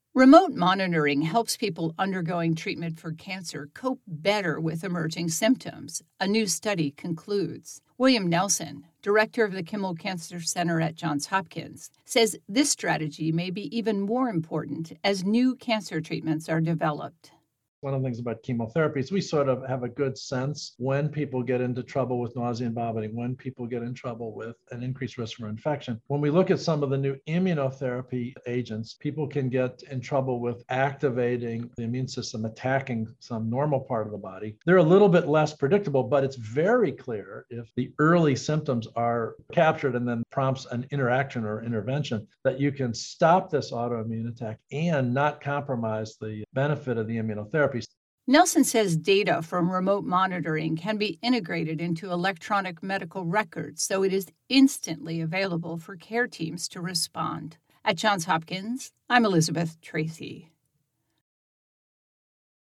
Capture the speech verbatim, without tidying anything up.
Remote monitoring helps people undergoing treatment for cancer cope better with emerging symptoms, a new study concludes. William Nelson, director of the Kimmel Cancer Center at Johns Hopkins, says this strategy may be even more important as new cancer treatments are developed. One of the things about chemotherapy is we sort of have a good sense when people get into trouble with nausea and vomiting, when people get in trouble with an increased risk for infection. When we look at some of the new immunotherapy agents, people can get in trouble with activating the immune system, attacking some normal part of the body. They're a little bit less predictable, but it's very clear if the early symptoms are captured and then prompts an interaction or intervention that you can stop this autoimmune attack and not compromise the benefit of the immunotherapy. Nelson says data from remote monitoring can be integrated into electronic medical records so it is instantly available for care teams to respond. At Johns Hopkins, I'm Elizabeth Tracy.